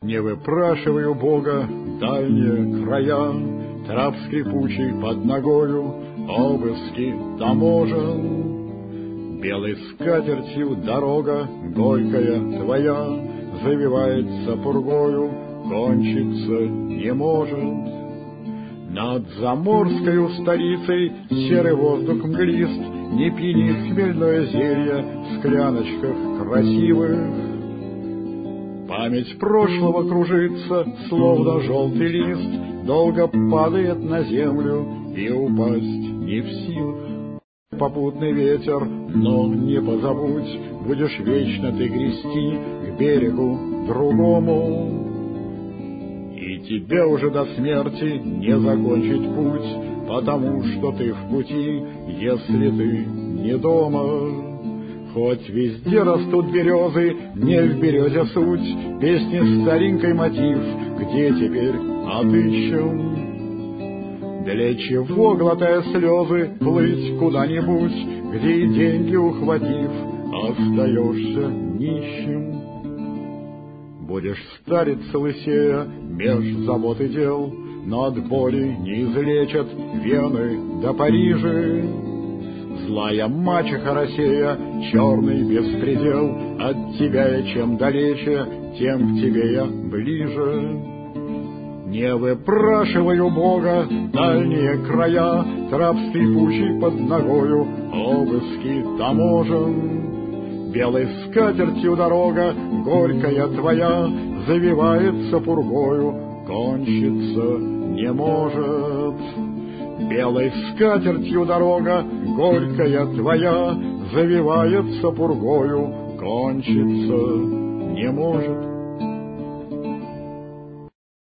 Не выпрашиваю Бога дальние края, трап скрипучий под ногою, обыски таможен. Белой скатертью дорога горькая твоя завивается пургою, кончиться не может. Над заморскою столицей серый воздух мглист, не пьянит хмельное зелье в скляночках красивых. Память прошлого кружится, словно желтый лист, долго падает на землю и упасть не в силах. Попутный ветер, но не позабудь, будешь вечно ты грести к берегу другому. И тебе уже до смерти не закончить путь, потому что ты в пути, если ты не дома. Хоть везде растут березы, не в березе суть, песни старенькой мотив, где теперь отыщем? Для чего, глотая слезы, плыть куда-нибудь, где и деньги ухватив, остаешься нищим? Будешь стариться лысея меж забот и дел, но от боли не излечат вены до Парижа. Злая мачеха Россия, черный беспредел, от тебя я чем далече, тем к тебе я ближе. Не выпрашиваю Бога дальние края, трап скрипучий под ногою, обыски таможен. Белой скатертью дорога, горькая твоя, завивается пургою, кончиться не может. Белой скатертью дорога, горькая твоя, завивается пургою, кончиться не может.